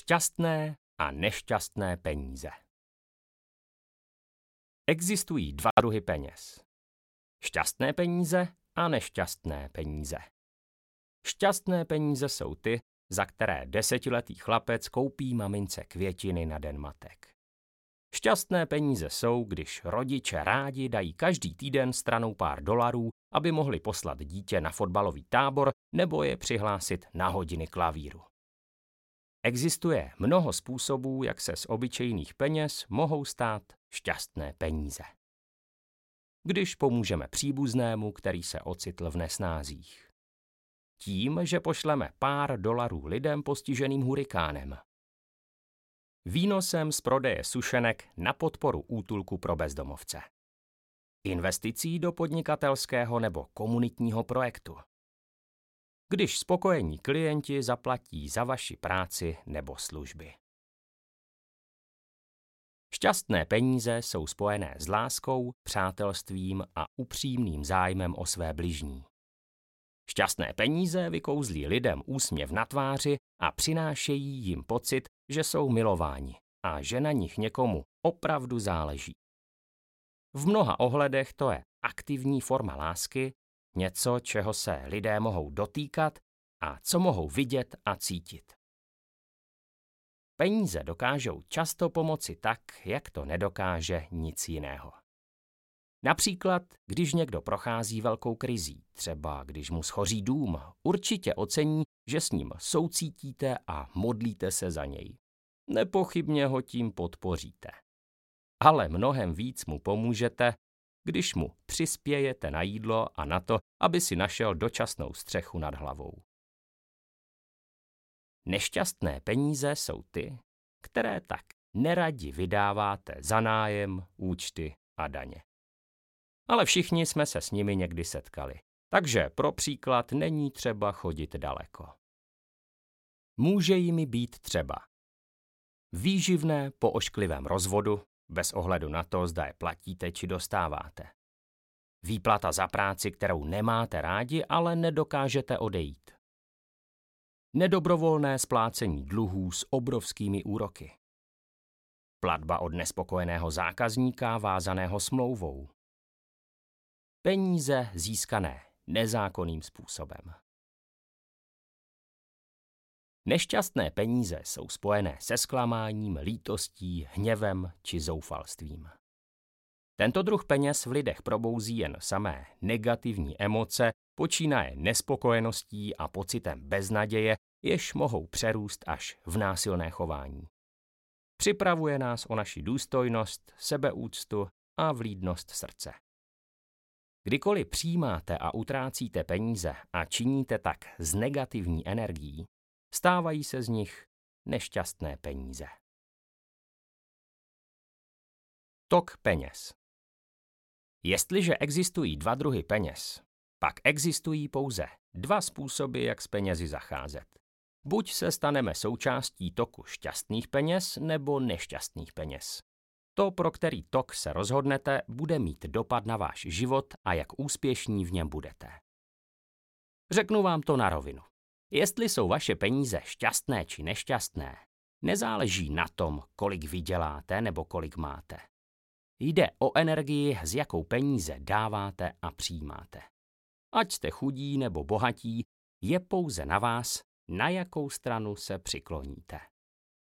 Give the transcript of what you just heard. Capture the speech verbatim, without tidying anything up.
Šťastné a nešťastné peníze. Existují dva druhy peněz. Šťastné peníze a nešťastné peníze. Šťastné peníze jsou ty, za které desetiletý chlapec koupí mamince květiny na Den matek. Šťastné peníze jsou, když rodiče rádi dají každý týden stranou pár dolarů, aby mohli poslat dítě na fotbalový tábor nebo je přihlásit na hodiny klavíru. Existuje mnoho způsobů, jak se z obyčejných peněz mohou stát šťastné peníze. Když pomůžeme příbuznému, který se ocitl v nesnázích. Tím, že pošleme pár dolarů lidem postiženým hurikánem. Výnosem z prodeje sušenek na podporu útulku pro bezdomovce. Investicí do podnikatelského nebo komunitního projektu. Když spokojení klienti zaplatí za vaši práci nebo služby. Šťastné peníze jsou spojené s láskou, přátelstvím a upřímným zájmem o své bližní. Šťastné peníze vykouzlí lidem úsměv na tváři a přinášejí jim pocit, že jsou milováni a že na nich někomu opravdu záleží. V mnoha ohledech to je aktivní forma lásky, něco, čeho se lidé mohou dotýkat a co mohou vidět a cítit. Peníze dokážou často pomoci tak, jak to nedokáže nic jiného. Například, když někdo prochází velkou krizí, třeba když mu schoří dům, určitě ocení, že s ním soucítíte a modlíte se za něj. Nepochybně ho tím podpoříte. Ale mnohem víc mu pomůžete, když mu přispějete na jídlo a na to, aby si našel dočasnou střechu nad hlavou. Nešťastné peníze jsou ty, které tak neradi vydáváte za nájem, účty a daně. Ale všichni jsme se s nimi někdy setkali, takže pro příklad není třeba chodit daleko. Může jimi být třeba výživné po ošklivém rozvodu, bez ohledu na to, zda je platíte či dostáváte. Výplata za práci, kterou nemáte rádi, ale nedokážete odejít. Nedobrovolné splácení dluhů s obrovskými úroky. Platba od nespokojeného zákazníka vázaného smlouvou. Peníze získané nezákonným způsobem. Nešťastné peníze jsou spojené se zklamáním, lítostí, hněvem či zoufalstvím. Tento druh peněz v lidech probouzí jen samé negativní emoce, počínaje nespokojeností a pocitem beznaděje, jež mohou přerůst až v násilné chování. Připravuje nás o naši důstojnost, sebeúctu a vlídnost srdce. Kdykoliv přijímáte a utrácíte peníze a činíte tak s negativní energií, stávají se z nich nešťastné peníze. Tok peněz. Jestliže existují dva druhy peněz, pak existují pouze dva způsoby, jak s penězi zacházet. Buď se staneme součástí toku šťastných peněz nebo nešťastných peněz. To, pro který tok se rozhodnete, bude mít dopad na váš život a jak úspěšní v něm budete. Řeknu vám to na rovinu. Jestli jsou vaše peníze šťastné či nešťastné, nezáleží na tom, kolik vyděláte nebo kolik máte. Jde o energii, s jakou peníze dáváte a přijímáte. Ať jste chudí nebo bohatí, je pouze na vás, na jakou stranu se přikloníte.